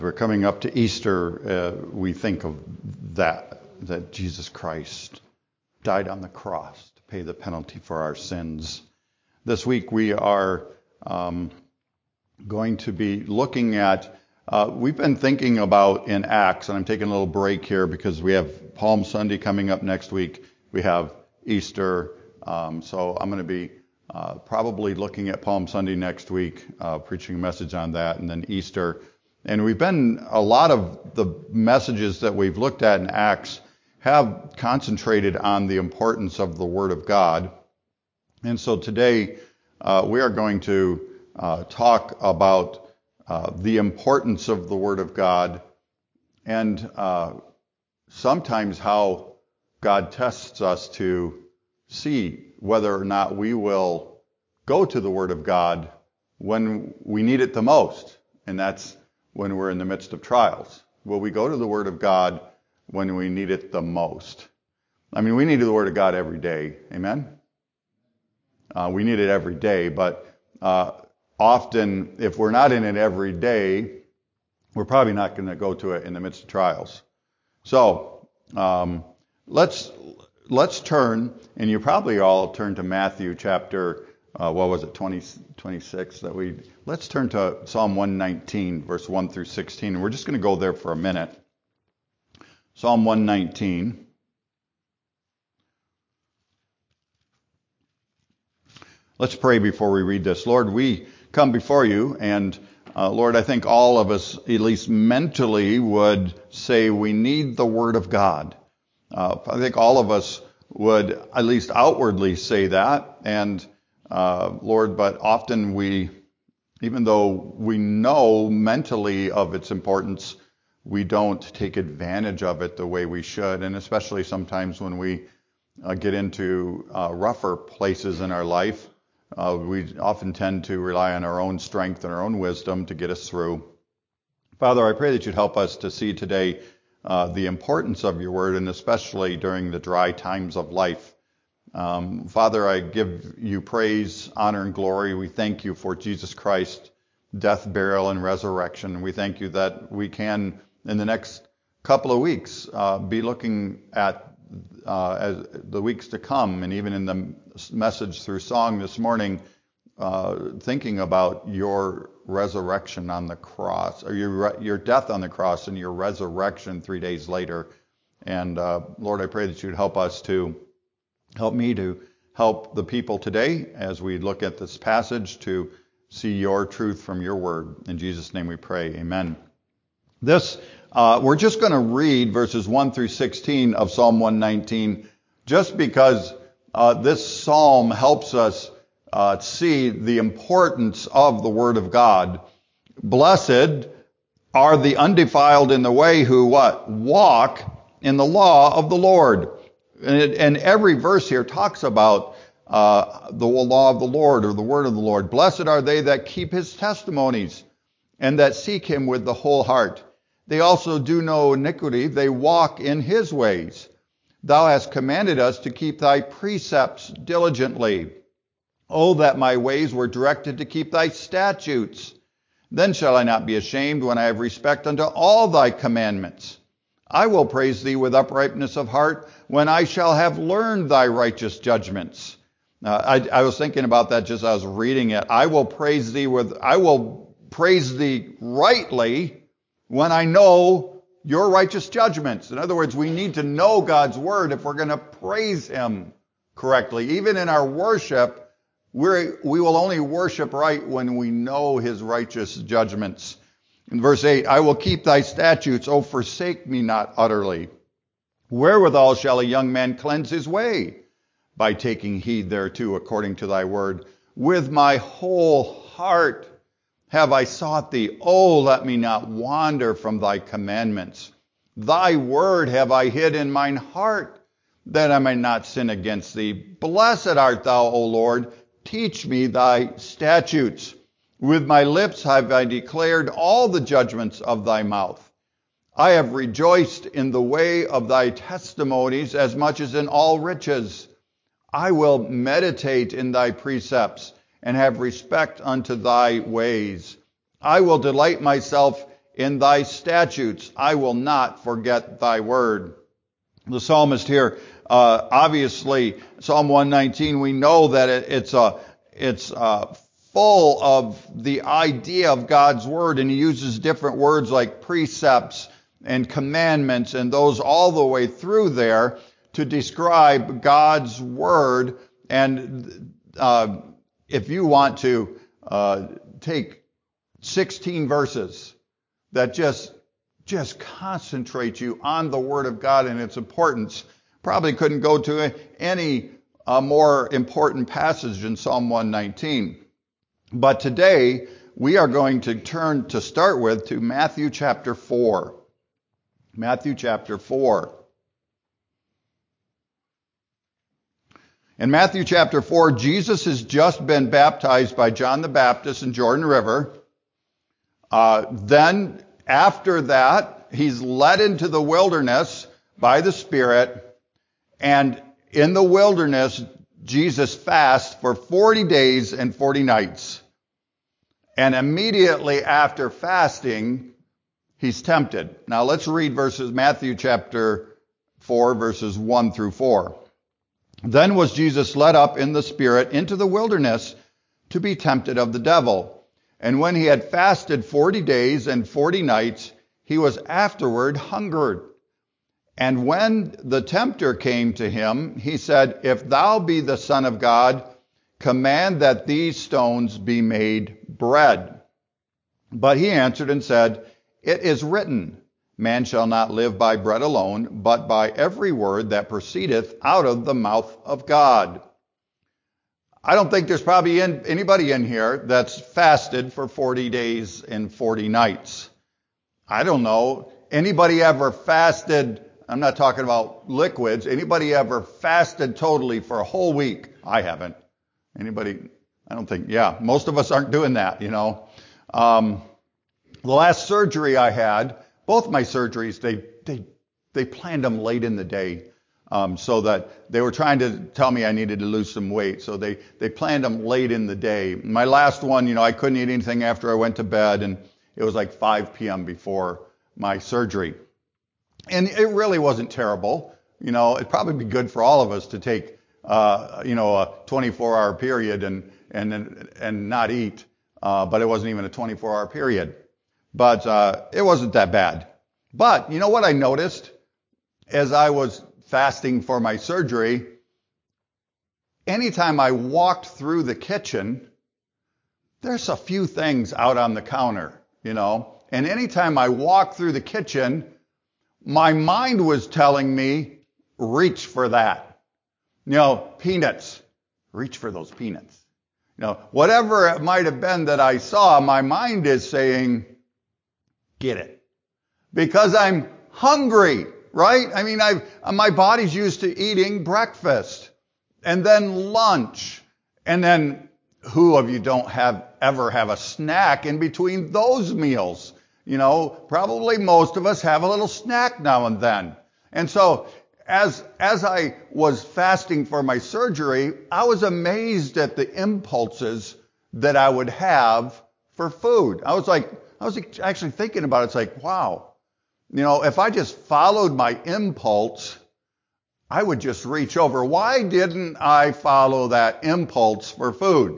We're coming up to Easter. We think of that Jesus Christ died on the cross to pay the penalty for our sins. This week we are going to be looking at, we've been thinking about in Acts, and I'm taking a little break here because we have Palm Sunday coming up next week. We have Easter, so I'm going to be probably looking at Palm Sunday next week, preaching a message on that, and then Easter. And a lot of the messages that we've looked at in Acts have concentrated on the importance of the Word of God. And so today we are going to talk about the importance of the Word of God and sometimes how God tests us to see whether or not we will go to the Word of God when we need it the most. And that's when we're in the midst of trials. Will we go to the Word of God when we need it the most? I mean, we need the Word of God every day. Amen? We need it every day, but often, if we're not in it every day, we're probably not going to go to it in the midst of trials. So, let's turn, and you probably all turn to Matthew chapter 26 let's turn to Psalm 119, verse 1 through 16. And we're just going to go there for a minute. Psalm 119. Let's pray before we read this. Lord, we come before you, and Lord, I think all of us, at least mentally, would say we need the Word of God. I think all of us would at least outwardly say that, and Lord, but often even though we know mentally of its importance, we don't take advantage of it the way we should, and especially sometimes when we get into rougher places in our life, we often tend to rely on our own strength and our own wisdom to get us through. Father, I pray that you'd help us to see today the importance of your word, and especially during the dry times of life. Father, I give you praise, honor, and glory. We thank you for Jesus Christ, death, burial, and resurrection. We thank you that we can, in the next couple of weeks, be looking at as the weeks to come, and even in the message through song this morning, thinking about your resurrection on the cross, or your death on the cross and your resurrection 3 days later. And Lord, I pray that you'd help me to help the people today as we look at this passage to see your truth from your word. In Jesus' name we pray. Amen. We're just going to read verses 1 through 16 of Psalm 119 just because this psalm helps us see the importance of the Word of God. Blessed are the undefiled in the way who walk in the law of the Lord. And every verse here talks about the law of the Lord or the word of the Lord. Blessed are they that keep his testimonies and that seek him with the whole heart. They also do no iniquity. They walk in his ways. Thou hast commanded us to keep thy precepts diligently. Oh, that my ways were directed to keep thy statutes. Then shall I not be ashamed when I have respect unto all thy commandments. I will praise thee with uprightness of heart when I shall have learned thy righteous judgments. I was thinking about that just as I was reading it. I will praise thee rightly when I know your righteous judgments. In other words, we need to know God's word if we're going to praise him correctly. Even in our worship, we will only worship right when we know his righteous judgments. In verse 8, I will keep thy statutes, O forsake me not utterly. Wherewithal shall a young man cleanse his way? By taking heed thereto according to thy word. With my whole heart have I sought thee. Oh, let me not wander from thy commandments. Thy word have I hid in mine heart, that I may not sin against thee. Blessed art thou, O Lord. Teach me thy statutes. With my lips have I declared all the judgments of thy mouth. I have rejoiced in the way of thy testimonies as much as in all riches. I will meditate in thy precepts and have respect unto thy ways. I will delight myself in thy statutes. I will not forget thy word. The psalmist here, obviously, Psalm 119, we know that it's full of the idea of God's word, and he uses different words like precepts and commandments and those all the way through there to describe God's word. And if you want to take 16 verses that just concentrate you on the word of God and its importance, probably couldn't go to any more important passage in Psalm 119. But today we are going to turn to start with to Matthew chapter 4. Matthew chapter 4. In Matthew chapter 4, Jesus has just been baptized by John the Baptist in Jordan River. Then after that, he's led into the wilderness by the Spirit. And in the wilderness, Jesus fasts for 40 days and 40 nights. And immediately after fasting, he's tempted. Now let's read Matthew chapter 4, verses 1 through 4. Then was Jesus led up in the Spirit into the wilderness to be tempted of the devil. And when he had fasted 40 days and 40 nights, he was afterward hungered. And when the tempter came to him, he said, If thou be the Son of God, command that these stones be made bread. But he answered and said, It is written, Man shall not live by bread alone, but by every word that proceedeth out of the mouth of God. I don't think there's probably anybody in here that's fasted for 40 days and 40 nights. I don't know. Anybody ever fasted? I'm not talking about liquids. Anybody ever fasted totally for a whole week? I haven't. Anybody? I don't think. Yeah, most of us aren't doing that, you know. The last surgery I had, both my surgeries, they planned them late in the day, so that they were trying to tell me I needed to lose some weight. So they planned them late in the day. My last one, you know, I couldn't eat anything after I went to bed, and it was like 5 p.m. before my surgery. And it really wasn't terrible. You know, it'd probably be good for all of us to take, a 24-hour period and not eat. But it wasn't even a 24-hour period. But it wasn't that bad. But you know what I noticed as I was fasting for my surgery? Anytime I walked through the kitchen, there's a few things out on the counter, you know. And anytime I walked through the kitchen, my mind was telling me, reach for that. You know, peanuts. Reach for those peanuts. You know, whatever it might have been that I saw, my mind is saying, get it. Because I'm hungry, right? I mean, my body's used to eating breakfast and then lunch. And then who of you don't ever have a snack in between those meals? You know, probably most of us have a little snack now and then. And so as I was fasting for my surgery, I was amazed at the impulses that I would have for food. I was actually thinking about it. It's like, wow, you know, if I just followed my impulse, I would just reach over. Why didn't I follow that impulse for food?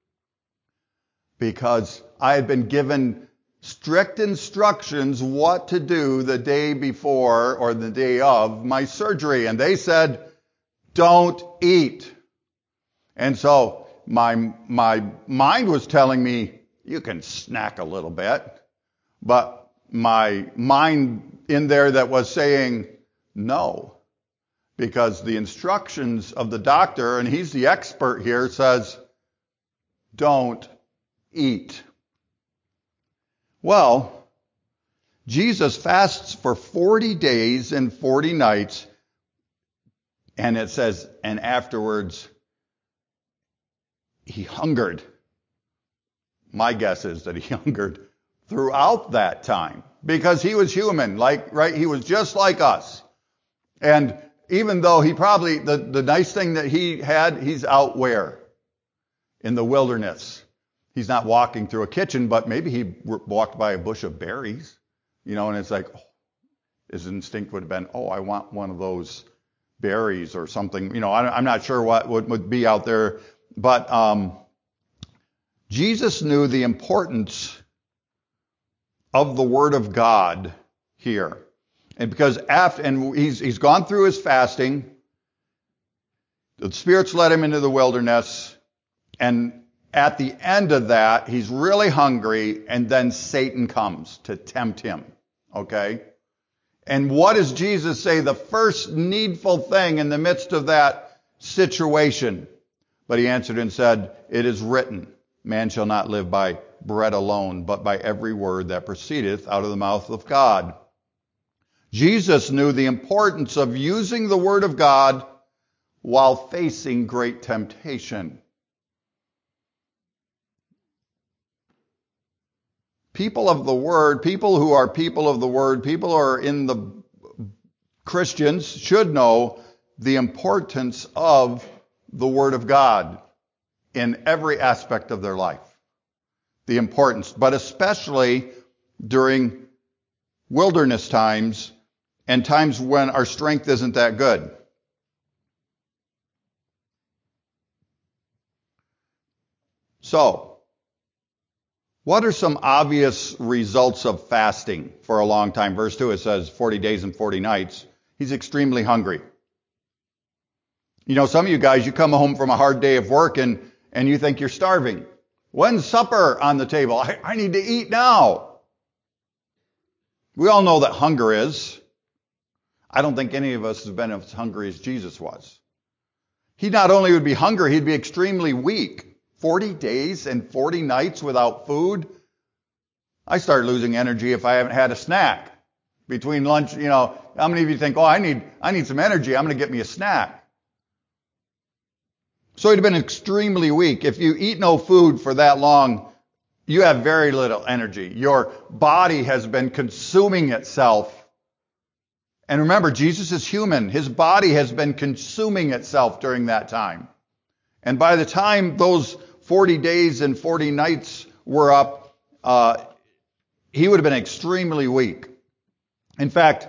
Because I had been given strict instructions what to do the day before or the day of my surgery. And they said, don't eat. And so my mind was telling me, you can snack a little bit. But my mind in there that was saying no. Because the instructions of the doctor, and he's the expert here, says, don't eat. Well, Jesus fasts for 40 days and 40 nights, and it says, and afterwards, he hungered. My guess is that he hungered throughout that time, because he was human, right? He was just like us. And even though he probably, the nice thing that he had, he's out where? In the wilderness. He's not walking through a kitchen, but maybe he walked by a bush of berries, And it's like, his instinct would have been, I want one of those berries or something. I'm not sure what would be out there, but Jesus knew the importance of the Word of God here. And because he's gone through his fasting, the Spirit's led him into the wilderness, and at the end of that, he's really hungry, and then Satan comes to tempt him. Okay? And what does Jesus say? The first needful thing in the midst of that situation. But he answered and said, "It is written, man shall not live by bread alone, but by every word that proceedeth out of the mouth of God." Jesus knew the importance of using the Word of God while facing great temptation. People of the Word, people who are people of the Word, people who are in the Christians should know the importance of the Word of God in every aspect of their life. The importance, but especially during wilderness times and times when our strength isn't that good. So, what are some obvious results of fasting for a long time? Verse 2, it says 40 days and 40 nights. He's extremely hungry. Some of you guys, you come home from a hard day of work and you think you're starving. When's supper on the table? I need to eat now. We all know that hunger is. I don't think any of us have been as hungry as Jesus was. He not only would be hungry, he'd be extremely weak. 40 days and 40 nights without food. I start losing energy if I haven't had a snack. Between lunch, how many of you think, I need some energy, I'm going to get me a snack. So he'd have been extremely weak. If you eat no food for that long, you have very little energy. Your body has been consuming itself. And remember, Jesus is human. His body has been consuming itself during that time. And by the time those 40 days and 40 nights were up, he would have been extremely weak. In fact,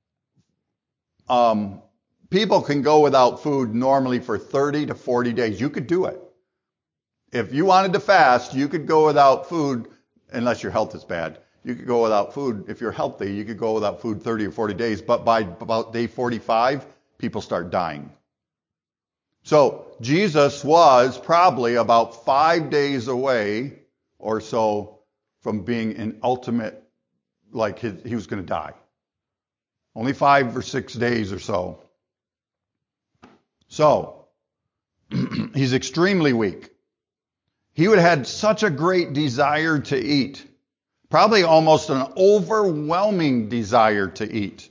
people can go without food normally for 30 to 40 days. You could do it. If you wanted to fast, you could go without food, unless your health is bad. You could go without food. If you're healthy, you could go without food 30 or 40 days. But by about day 45, people start dying. So Jesus was probably about 5 days away or so from being in ultimate, he was going to die. Only 5 or 6 days or so. So, he's extremely weak. He would have had such a great desire to eat. Probably almost an overwhelming desire to eat.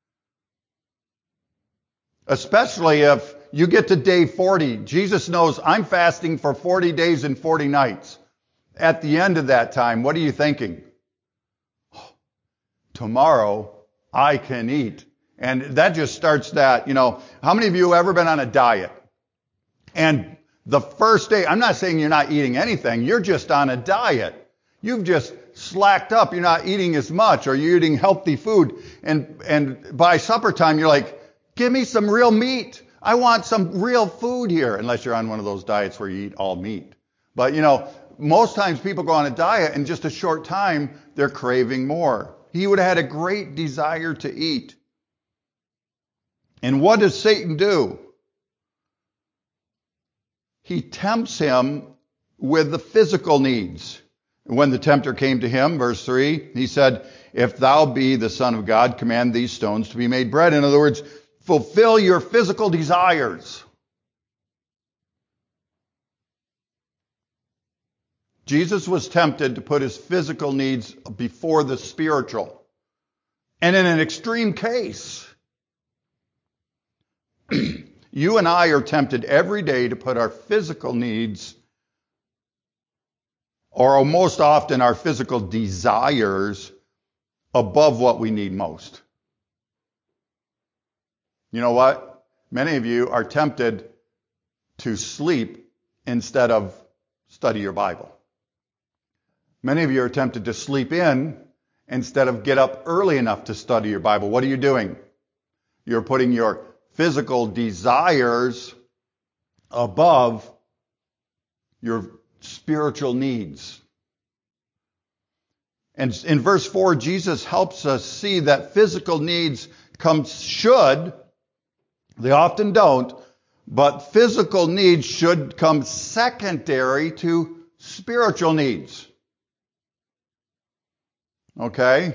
Especially if you get to day 40. Jesus knows I'm fasting for 40 days and 40 nights. At the end of that time, what are you thinking? Tomorrow I can eat. And that just starts that, how many of you have ever been on a diet? And the first day, I'm not saying you're not eating anything, you're just on a diet. You've just slacked up, you're not eating as much, or you're eating healthy food. And by supper time, you're like, give me some real meat. I want some real food here. Unless you're on one of those diets where you eat all meat. But most times people go on a diet and just a short time, they're craving more. He would have had a great desire to eat. And what does Satan do? He tempts him with the physical needs. When the tempter came to him, verse 3, he said, "If thou be the Son of God, command these stones to be made bread." In other words, fulfill your physical desires. Jesus was tempted to put his physical needs before the spiritual. And in an extreme case, you and I are tempted every day to put our physical needs, or most often our physical desires, above what we need most. You know what? Many of you are tempted to sleep instead of study your Bible. Many of you are tempted to sleep in instead of get up early enough to study your Bible. What are you doing? You're putting your physical desires above your spiritual needs. And in verse 4, Jesus helps us see that physical needs should, they often don't, but physical needs should come secondary to spiritual needs. Okay?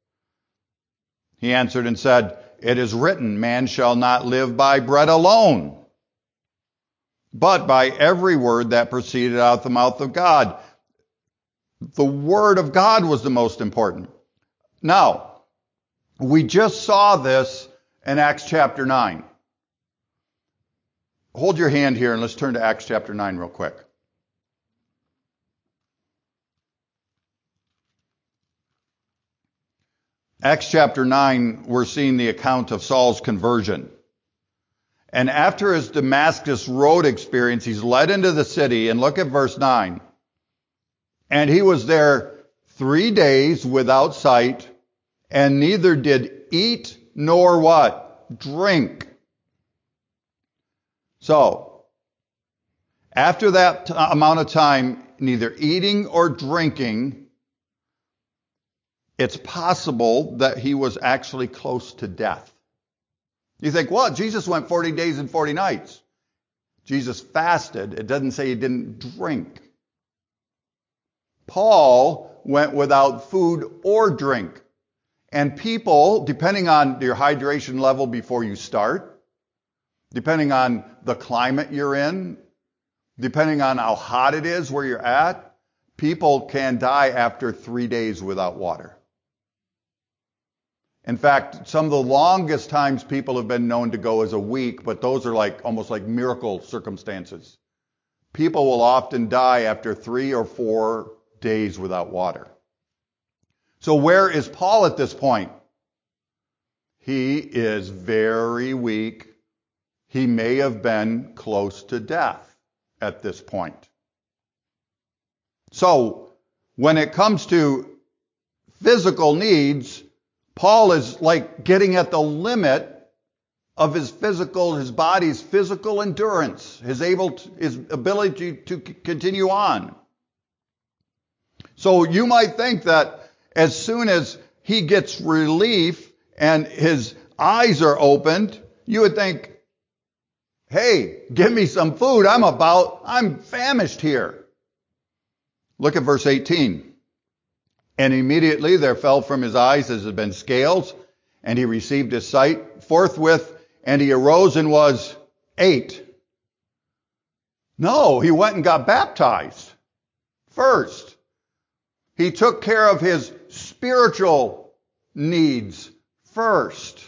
He answered and said, "It is written, man shall not live by bread alone, but by every word that proceeded out of the mouth of God." The word of God was the most important. Now, we just saw this in Acts chapter 9. Hold your hand here and let's turn to Acts chapter 9 real quick. Acts chapter 9, we're seeing the account of Saul's conversion. And after his Damascus Road experience, he's led into the city, and look at verse 9. And he was there 3 days without sight, and neither did eat nor what? Drink. So, after that amount of time, neither eating or drinking, it's possible that he was actually close to death. You think, well, Jesus went 40 days and 40 nights. Jesus fasted. It doesn't say he didn't drink. Paul went without food or drink. And people, depending on your hydration level before you start, depending on the climate you're in, depending on how hot it is where you're at, people can die after 3 days without water. In fact, some of the longest times people have been known to go is a week, but those are almost like miracle circumstances. People will often die after 3 or 4 days without water. So where is Paul at this point? He is very weak. He may have been close to death at this point. So when it comes to physical needs, Paul is like getting at the limit of his body's physical endurance, his ability to continue on. So you might think that as soon as he gets relief and his eyes are opened, you would think, hey, give me some food. I'm famished here. Look at verse 18. And immediately there fell from his eyes as had been scales, and he received his sight forthwith, and he arose and ate. No, he went and got baptized first. He took care of his spiritual needs first.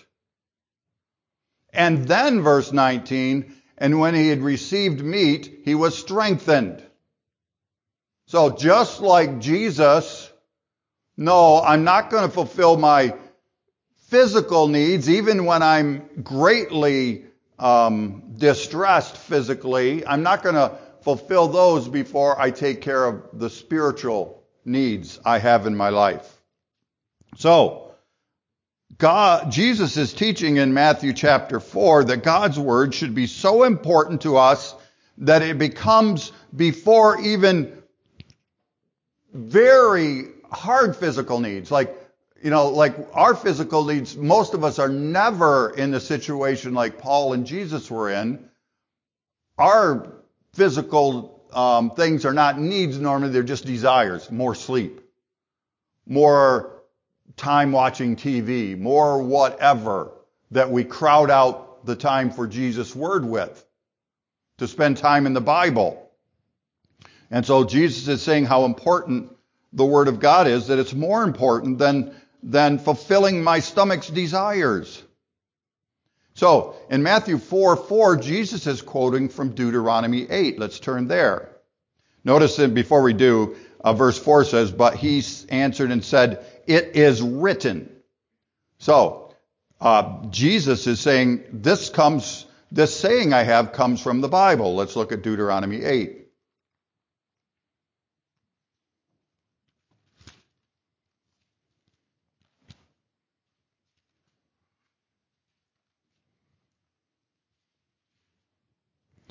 And then verse 19, and when he had received meat, he was strengthened. So just like Jesus, no, I'm not going to fulfill my physical needs, even when I'm greatly distressed physically. I'm not going to fulfill those before I take care of the spiritual needs I have in my life. So, Jesus is teaching in Matthew chapter 4 that God's word should be so important to us that it becomes before even very hard physical needs. Like our physical needs, most of us are never in a situation like Paul and Jesus were in. Our physical things are not needs normally, they're just desires. More sleep, more time watching TV, more whatever that we crowd out the time for Jesus' word with, to spend time in the Bible. And so Jesus is saying how important the word of God is, that it's more important than fulfilling my stomach's desires. So in Matthew 4:4, Jesus is quoting from Deuteronomy 8. Let's turn there. Notice that before we do, verse 4 says, but he answered and said, it is written. So Jesus is saying, this saying I have comes from the Bible. Let's look at Deuteronomy 8.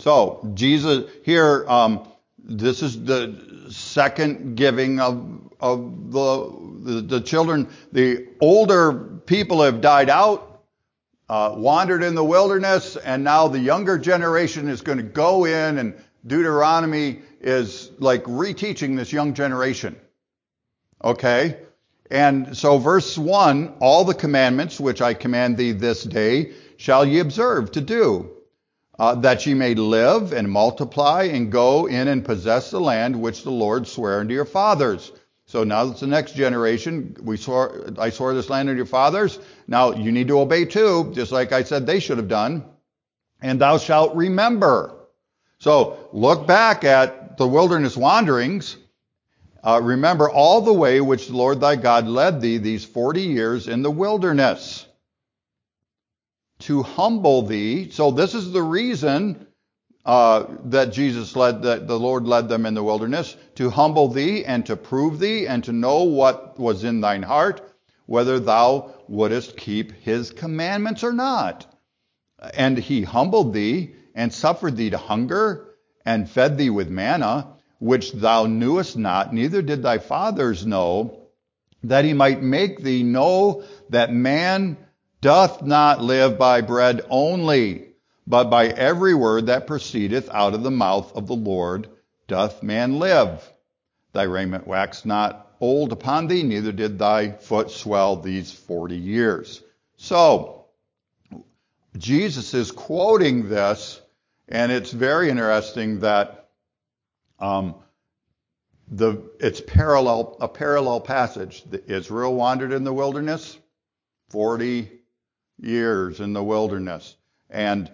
So Jesus here, this is the second giving of the children. The older people have died out, wandered in the wilderness, and now the younger generation is going to go in, and Deuteronomy is like reteaching this young generation. Okay? And so verse 1, all the commandments which I command thee this day shall ye observe to do, that ye may live and multiply and go in and possess the land which the Lord sware unto your fathers. So now it's the next generation. I swore this land unto your fathers. Now you need to obey too, just like I said they should have done. And thou shalt remember. So look back at the wilderness wanderings. Remember all the way which the Lord thy God led thee these 40 years in the wilderness, to humble thee. So this is the reason that the Lord led them in the wilderness, to humble thee and to prove thee and to know what was in thine heart, whether thou wouldest keep his commandments or not. And he humbled thee and suffered thee to hunger and fed thee with manna, which thou knewest not, neither did thy fathers know, that he might make thee know that man doth not live by bread only, but by every word that proceedeth out of the mouth of the Lord doth man live. Thy raiment waxed not old upon thee, neither did thy foot swell these 40 years. So, Jesus is quoting this, and it's very interesting that it's a parallel passage. Israel wandered in the wilderness, 40 years in the wilderness. And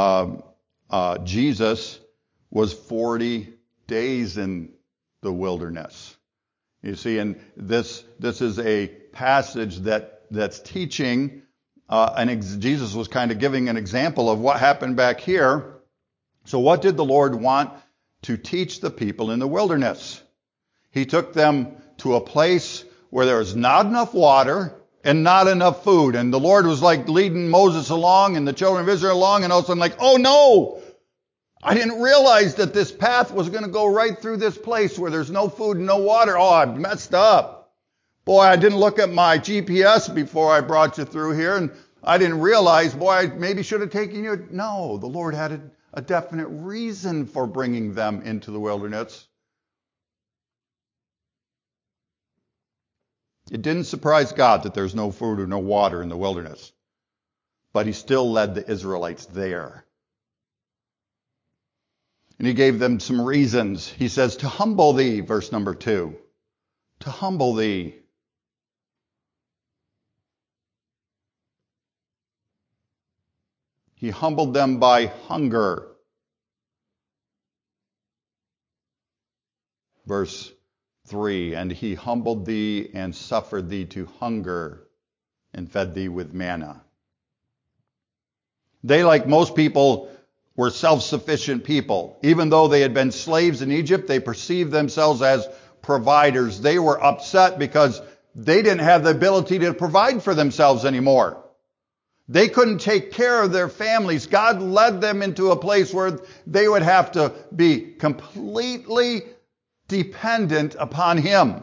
Jesus was 40 days in the wilderness. You see, and this is a passage that's teaching, Jesus was kind of giving an example of what happened back here. So what did the Lord want to teach the people in the wilderness? He took them to a place where there was not enough water and not enough food. And the Lord was like leading Moses along and the children of Israel along, and all of a sudden like, oh no! I didn't realize that this path was going to go right through this place where there's no food and no water. Oh, I messed up. Boy, I didn't look at my GPS before I brought you through here, and I didn't realize, boy, I maybe should have taken you. No, the Lord had a definite reason for bringing them into the wilderness. It didn't surprise God that there's no food or no water in the wilderness, but he still led the Israelites there. And he gave them some reasons. He says, to humble thee, verse number 2. To humble thee. He humbled them by hunger. Verse 3, and he humbled thee and suffered thee to hunger and fed thee with manna. They, like most people, were self-sufficient people. Even though they had been slaves in Egypt, they perceived themselves as providers. They were upset because they didn't have the ability to provide for themselves anymore. They couldn't take care of their families. God led them into a place where they would have to be completely dependent upon him.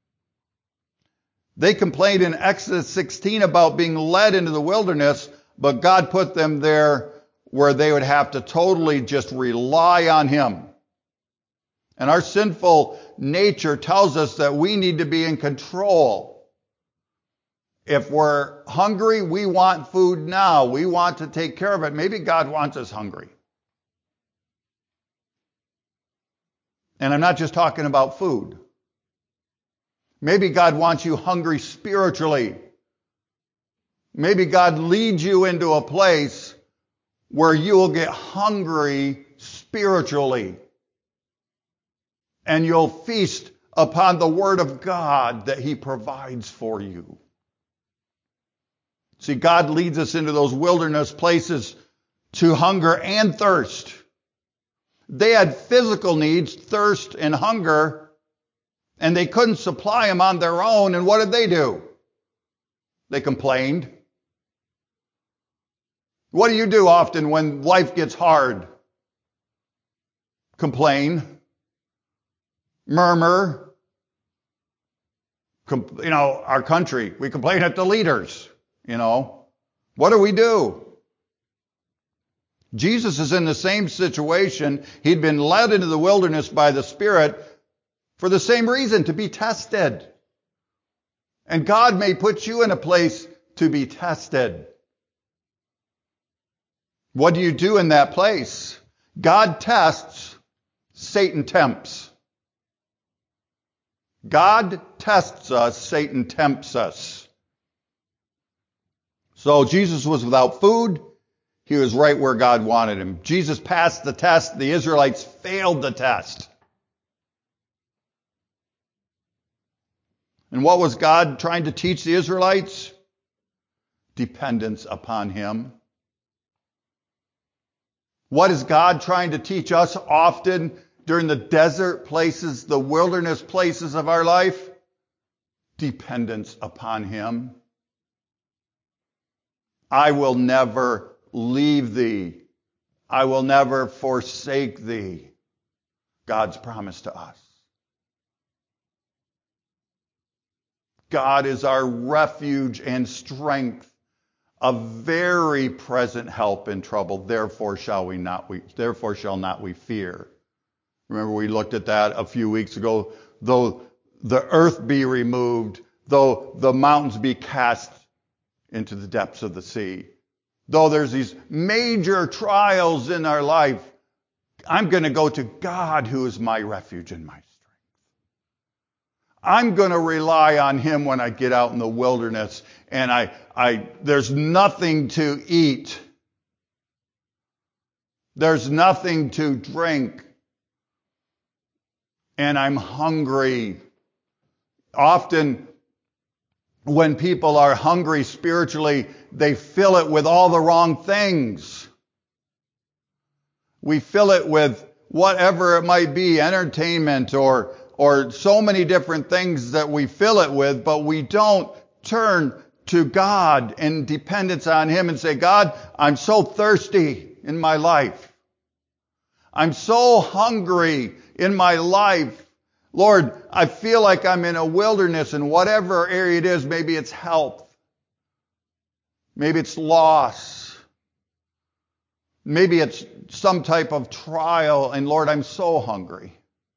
They complained in Exodus 16 about being led into the wilderness, but God put them there where they would have to totally just rely on him. And our sinful nature tells us that we need to be in control. If we're hungry, we want food now. We want to take care of it. Maybe God wants us hungry. And I'm not just talking about food. Maybe God wants you hungry spiritually. Maybe God leads you into a place where you will get hungry spiritually. And you'll feast upon the Word of God that he provides for you. See, God leads us into those wilderness places to hunger and thirst. They had physical needs, thirst and hunger, and they couldn't supply them on their own. And what did they do? They complained. What do you do often when life gets hard? complain, murmur. Our country, we complain at the leaders. What do we do? Jesus is in the same situation. He'd been led into the wilderness by the Spirit for the same reason, to be tested. And God may put you in a place to be tested. What do you do in that place? God tests, Satan tempts. God tests us, Satan tempts us. So Jesus was without food. He was right where God wanted him. Jesus passed the test. The Israelites failed the test. And what was God trying to teach the Israelites? Dependence upon him. What is God trying to teach us often during the desert places, the wilderness places of our life? Dependence upon him. I will never leave thee. I will never forsake thee. God's promise to us. God is our refuge and strength, a very present help in trouble. Therefore shall not we fear. Remember we looked at that a few weeks ago. Though the earth be removed, though the mountains be cast into the depths of the sea, though there's these major trials in our life, I'm going to go to God who is my refuge and my strength. I'm going to rely on him when I get out in the wilderness and there's nothing to eat. There's nothing to drink. And I'm hungry. Often when people are hungry spiritually, they fill it with all the wrong things. We fill it with whatever it might be, entertainment or so many different things that we fill it with, but we don't turn to God in dependence on him and say, God, I'm so thirsty in my life. I'm so hungry in my life. Lord, I feel like I'm in a wilderness in whatever area it is. Maybe it's health. Maybe it's loss. Maybe it's some type of trial. And Lord, I'm so hungry.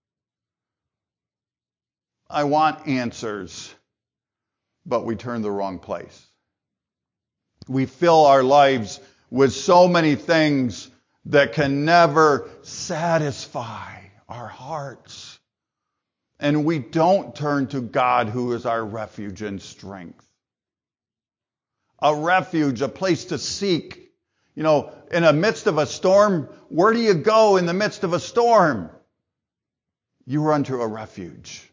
I want answers, but we turn the wrong place. We fill our lives with so many things that can never satisfy our hearts. And we don't turn to God who is our refuge and strength. A refuge, a place to seek. In the midst of a storm, where do you go in the midst of a storm? You run to a refuge.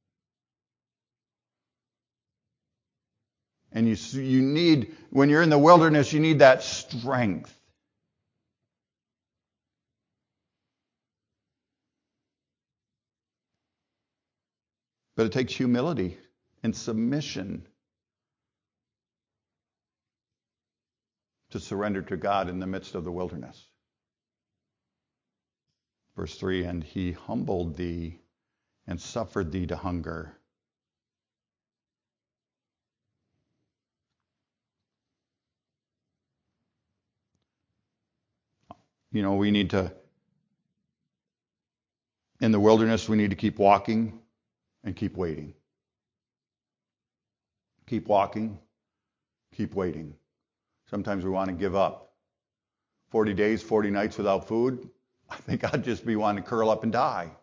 And you need, when you're in the wilderness, you need that strength. But it takes humility and submission to surrender to God in the midst of the wilderness. Verse 3, and he humbled thee and suffered thee to hunger. We need to, in the wilderness, we need to keep walking and keep waiting. Keep walking, keep waiting. Sometimes we want to give up. 40 days, 40 nights without food, I think I'd just be wanting to curl up and die.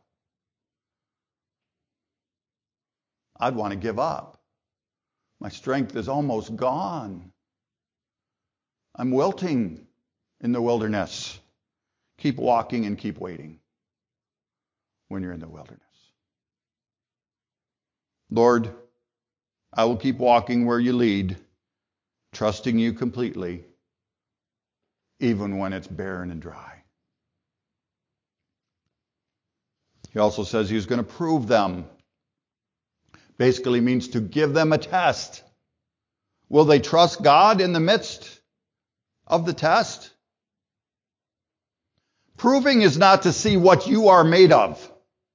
I'd want to give up. My strength is almost gone. I'm wilting in the wilderness. Keep walking and keep waiting when you're in the wilderness. Lord, I will keep walking where you lead, trusting you completely, even when it's barren and dry. He also says he's going to prove them. Basically means to give them a test. Will they trust God in the midst of the test? Proving is not to see what you are made of.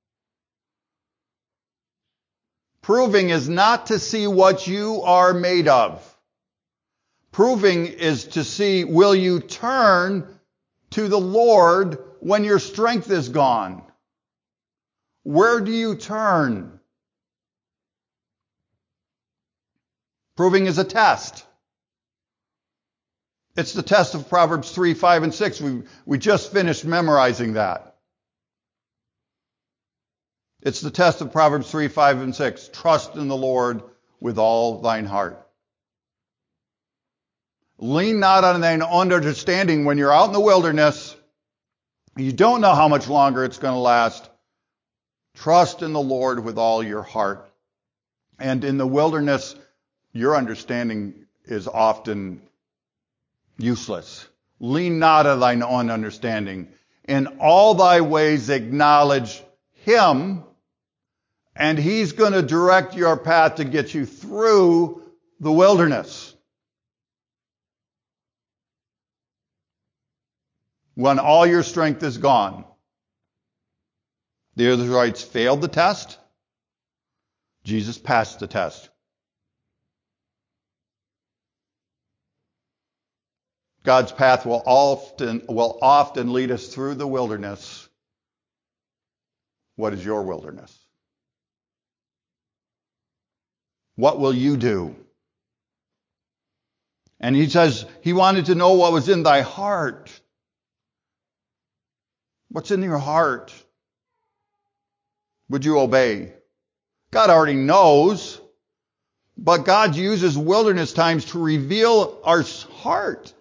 Proving is not to see what you are made of. Proving is to see, will you turn to the Lord when your strength is gone? Where do you turn? Proving is a test. It's the test of Proverbs 3, 5, and 6. We just finished memorizing that. It's the test of Proverbs 3, 5, and 6. Trust in the Lord with all thine heart. Lean not on thine own understanding when you're out in the wilderness. You don't know how much longer it's going to last. Trust in the Lord with all your heart. And in the wilderness, your understanding is often useless. Lean not on thine own understanding. In all thy ways acknowledge him, and he's going to direct your path to get you through the wilderness. When all your strength is gone. The Israelites failed the test. Jesus passed the test. God's path will often lead us through the wilderness. What is your wilderness? What will you do? And he says he wanted to know what was in thy heart. What's in your heart? Would you obey? God already knows, but God uses wilderness times to reveal our heart.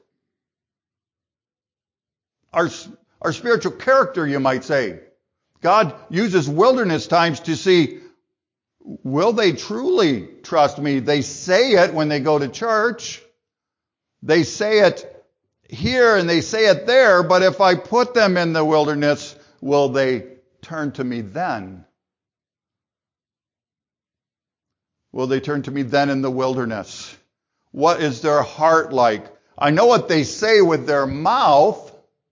Our spiritual character, you might say. God uses wilderness times to see, will they truly trust me? They say it when they go to church. They say it here and they say it there, but if I put them in the wilderness, will they turn to me then? Will they turn to me then in the wilderness? What is their heart like? I know what they say with their mouth,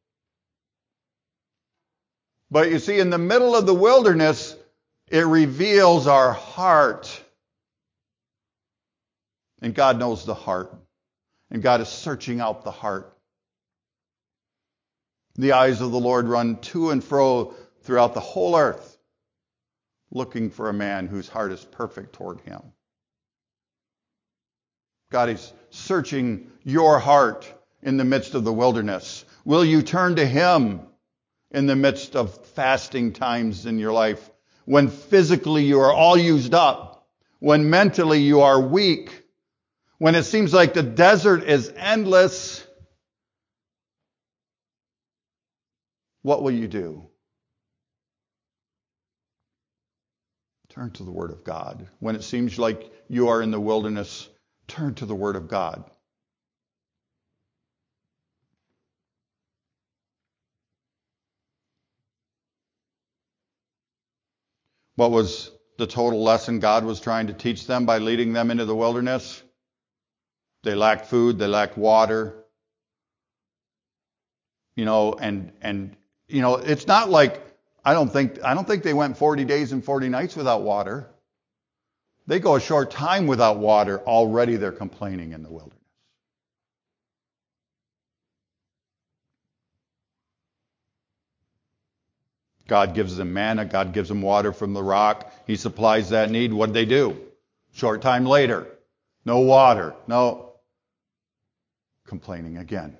but you see, in the middle of the wilderness, it reveals our heart. And God knows the heart. And God is searching out the heart. The eyes of the Lord run to and fro throughout the whole earth, looking for a man whose heart is perfect toward him. God is searching your heart in the midst of the wilderness. Will you turn to him in the midst of fasting times in your life? When physically you are all used up, when mentally you are weak, when it seems like the desert is endless, what will you do? Turn to the Word of God. When it seems like you are in the wilderness, turn to the Word of God. What was the total lesson God was trying to teach them by leading them into the wilderness? They lacked food, they lacked water. It's not like I don't think they went 40 days and 40 nights without water. They go a short time without water, already they're complaining in the wilderness. God gives them manna, God gives them water from the rock. He supplies that need. What did they do? Short time later, no water, no complaining again.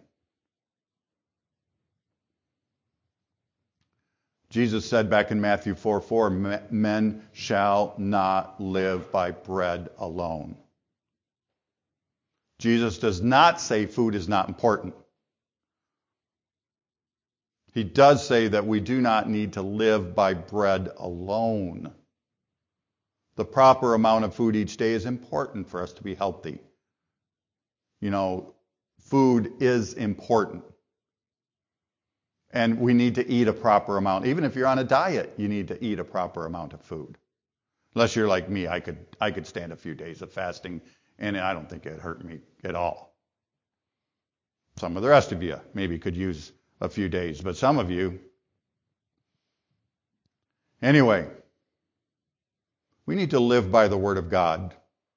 Jesus said back in Matthew 4:4, men shall not live by bread alone. Jesus does not say food is not important. He does say that we do not need to live by bread alone. The proper amount of food each day is important for us to be healthy. Food is important. And we need to eat a proper amount. Even if you're on a diet, you need to eat a proper amount of food. Unless you're like me, I could stand a few days of fasting, and I don't think it hurt me at all. Some of the rest of you maybe could use a few days, but some of you. Anyway, we need to live by the Word of God.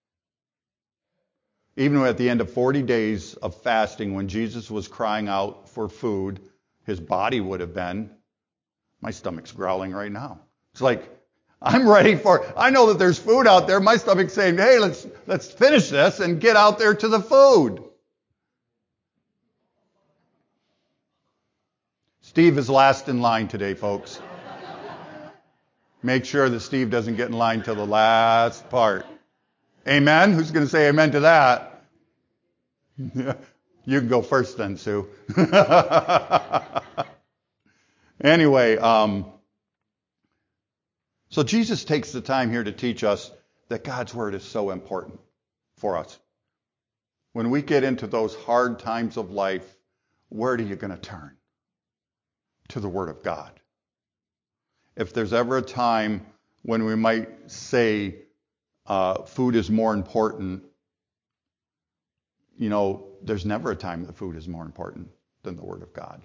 Even at the end of 40 days of fasting, when Jesus was crying out for food, his body would have been, my stomach's growling right now. It's like, I'm ready I know that there's food out there. My stomach's saying, hey, let's finish this and get out there to the food. Steve is last in line today, folks. Make sure that Steve doesn't get in line till the last part. Amen? Who's going to say amen to that? You can go first then, Sue. Anyway, so Jesus takes the time here to teach us that God's Word is so important for us. When we get into those hard times of life, where are you going to turn? To the Word of God. If there's ever a time when we might say food is more important, there's never a time that food is more important than the Word of God.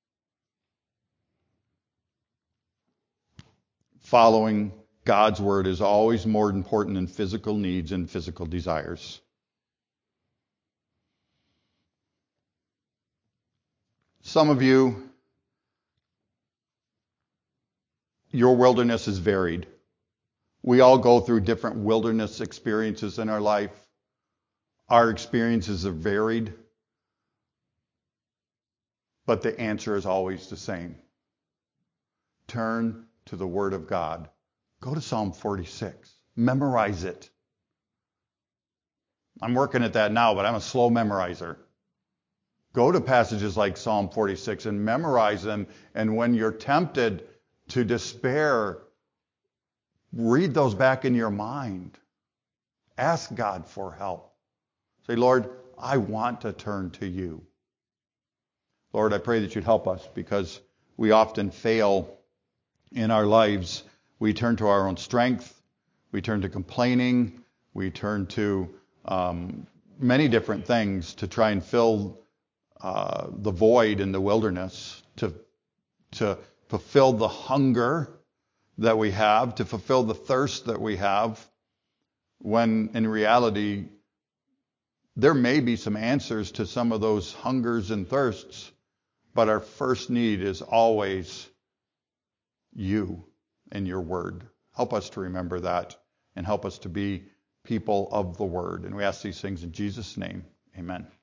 Following God's Word is always more important than physical needs and physical desires. Some of you, your wilderness is varied. We all go through different wilderness experiences in our life. Our experiences are varied. But the answer is always the same. Turn to the Word of God. Go to Psalm 46. Memorize it. I'm working at that now, but I'm a slow memorizer. Go to passages like Psalm 46 and memorize them. And when you're tempted to despair, read those back in your mind. Ask God for help. Say, Lord, I want to turn to you. Lord, I pray that you'd help us because we often fail in our lives. We turn to our own strength. We turn to complaining. We turn to many different things to try and fill the void in the wilderness, to fulfill the hunger that we have, to fulfill the thirst that we have, when in reality, there may be some answers to some of those hungers and thirsts, but our first need is always you and your Word. Help us to remember that and help us to be people of the Word. And we ask these things in Jesus' name. Amen.